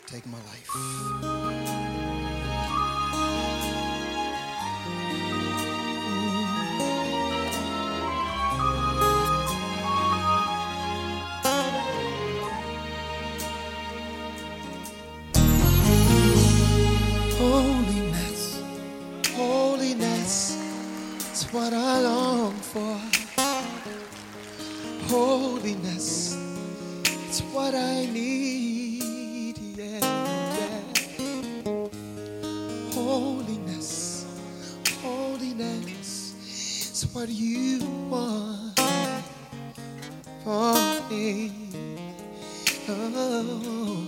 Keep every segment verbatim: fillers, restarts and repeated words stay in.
Take my life. Holiness, holiness is what I long for. Holiness, it's what I need, yeah, yeah. Holiness, holiness is what you want for me. Oh,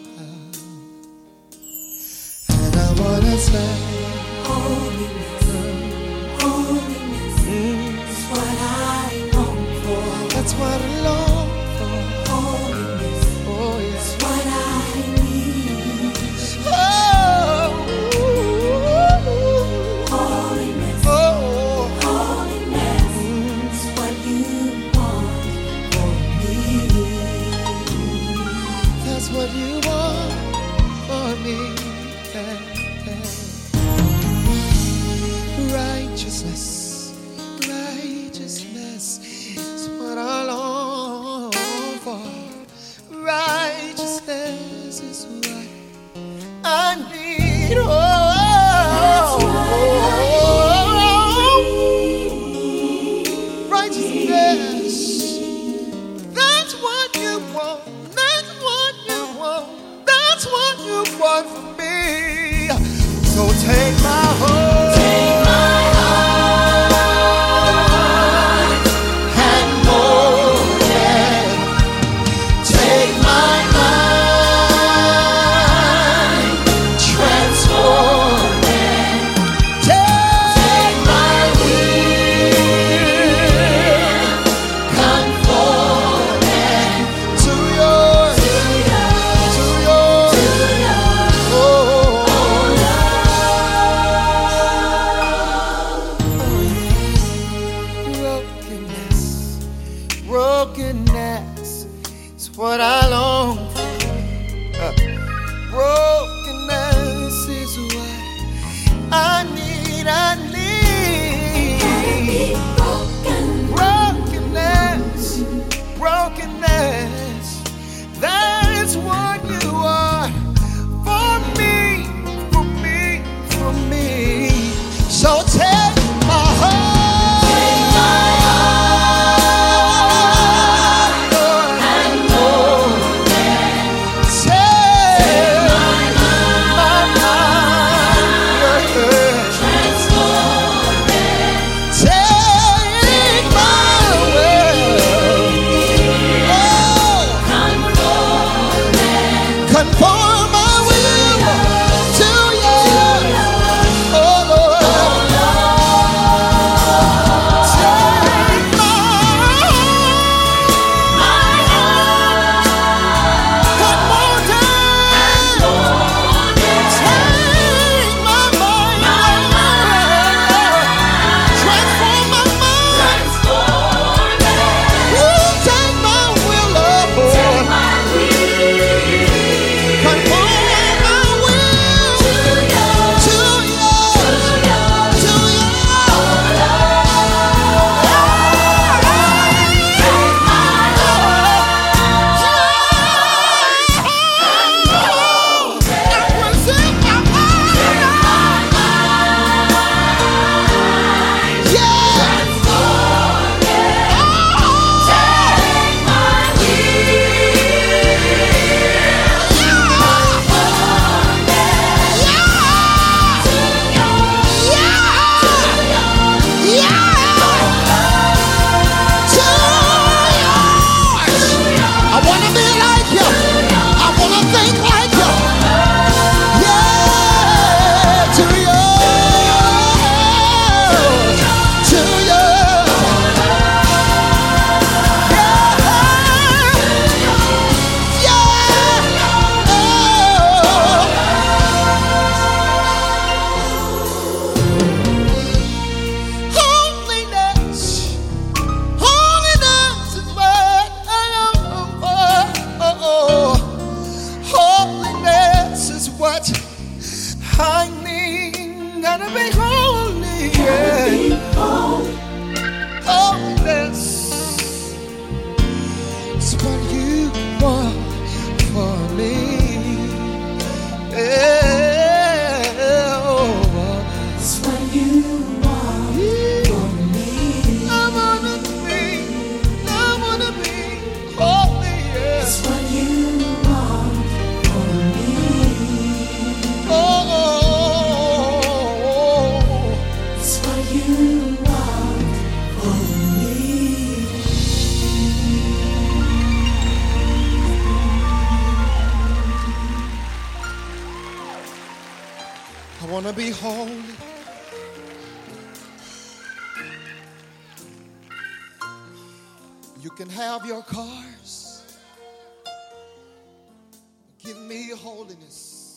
and I wanna say, holiness, holiness is what I long for. That's what I long for. Holiness, Oh yeah. is what I need. Oh, Holiness, oh, holiness is what you want for me. that's what you want for me. Yeah, yeah. Righteousness, righteousness is what I long for. Righteousness is what I need. Oh, righteousness. That's what you want. That's what you want. That's what you want from me. So take my heart. Take my heart and mold it. Take my mind, transform it. Take my will, conform it to yours, to yours, oh, brokenness, brokenness is what I long for. Uh, brokenness is what I need, I need. Brokenness, brokenness, that's what you are for me, for me, for me. So take my heart, Take my heart Lord, and mold it. take My my mind, mind, transform it. take my will, oh, Conform it. conform my will to yours, oh Lord. Take my heart and mold it. Take my mind, transform my mind. Ooh, take my will, Lord. Conform want to be holy. You can have your cars. Give me holiness.